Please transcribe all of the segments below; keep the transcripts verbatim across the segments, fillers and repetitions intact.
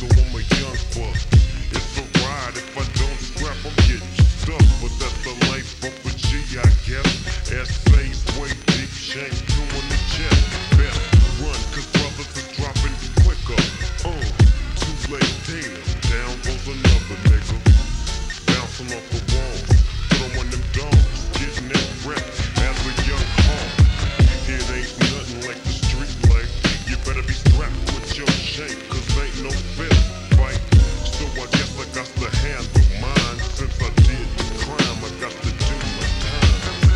so I'm a young buck. It's a ride, if I don't scrap, I'm getting stuck. But that's the life of a G, I guess. Essays way deep, shank two in the chest. Best run, cause brothers are dropping quicker. Uh, too late, damn, down goes another nigga. Bouncing off the wall, throwing them dogs, getting that rep as a young hawk. It ain't nothing like the street life. You better be strapped with your shape, cause ain't no fist fight. So I guess I got to handle mine. Since I did the crime, I got to do my time.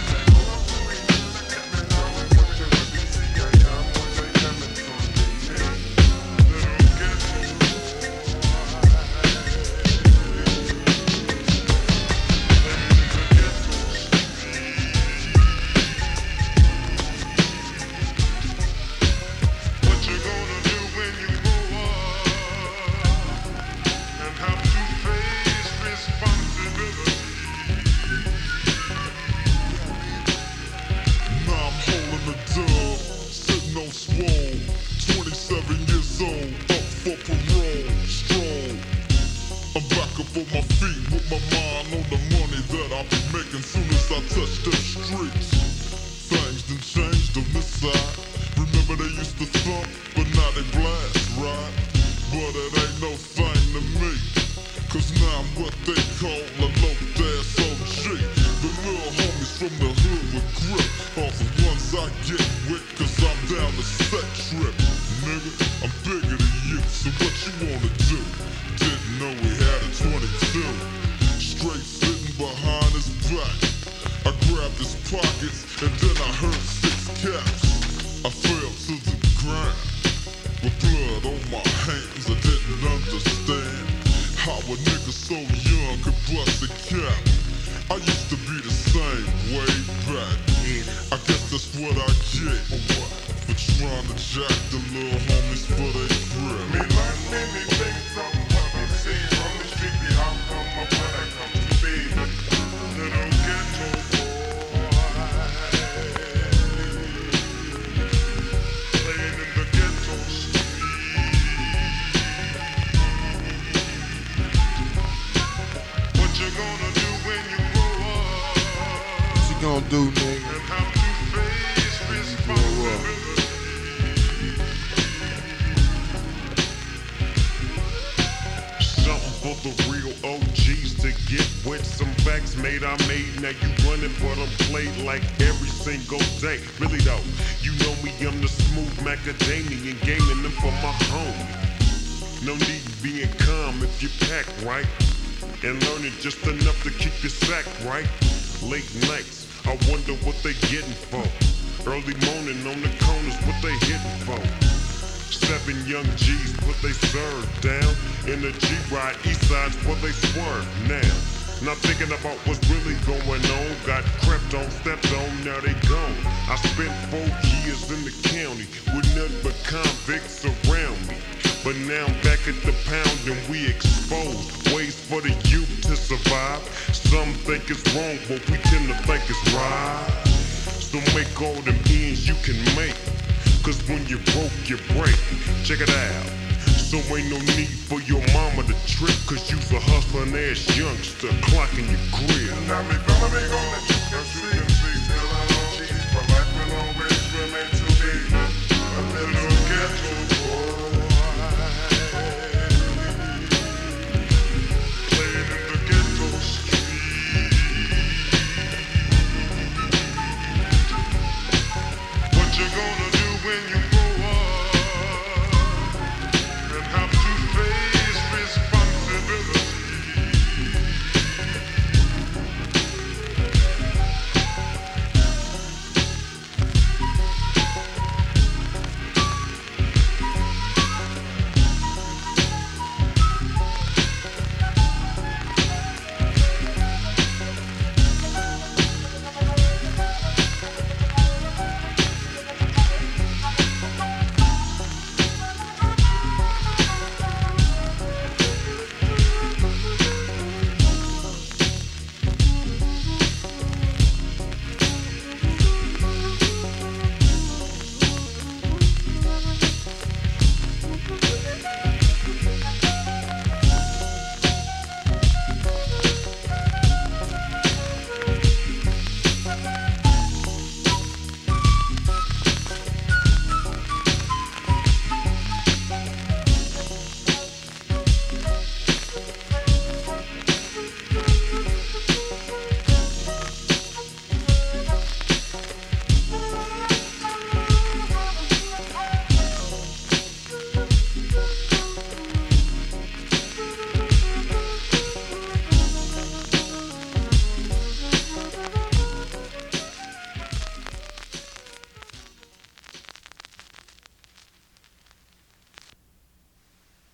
What you gonna do when you grow up and have to face responsibility? Now I'm holding the dub, sitting on swole. twenty-seven years old, up for parole, strong. I'm back up on my feet with my mind on the money that I'll be making soon as I touch them streets. Things done changed on this side. Remember they used to thump, but now they blast, right? But it ain't no thing to me, cause now I'm what they call a low-ass O G. The little homies from the hood with grip, all the ones I get with, cause I'm down the set trip. Nigga, I'm bigger than you, so what you wanna do? Didn't know we had a twenty-two, straight sitting behind his back. I grabbed his pockets, and then I heard six caps. I fell to the ground, with blood on my hands. I didn't understand how a nigga so young could bust a cap. I used to be the same way back. I guess that's what I get for trying to jack the little homies for their grip. Me learn anything from what we see from the street. Be how come my brother come to be? Little ghetto boy, playing in the ghetto street. What you gonna do when you grow up What you gonna do, nigga? and have to face responsibility? Something for the real O Gs to get with. Some facts made I made. Now you running, but I'm played like every single day. Really though, you know me, I'm the smooth macadamian, gaining them for my homie. No need being calm if you pack right, and learning just enough to keep your sack right. Late nights, I wonder what they getting for. Early morning on the corners, what they hitting for. Seven young G's put they serve down in the G-Ride, east side's where they swerve now. Not thinking about what's really going on. Got crept on, stepped on, now they gone. I spent four years in the county with nothing but convicts around me. But now I'm back at the pound and we exposed ways for the youth to survive. Some think it's wrong, but we tend to think it's right. So make all them ends you can make, cause when you broke, you break. Check it out. So ain't no need for your mama to trip, cause you's a hustling ass youngster clocking your grill. Now me gonna be gonna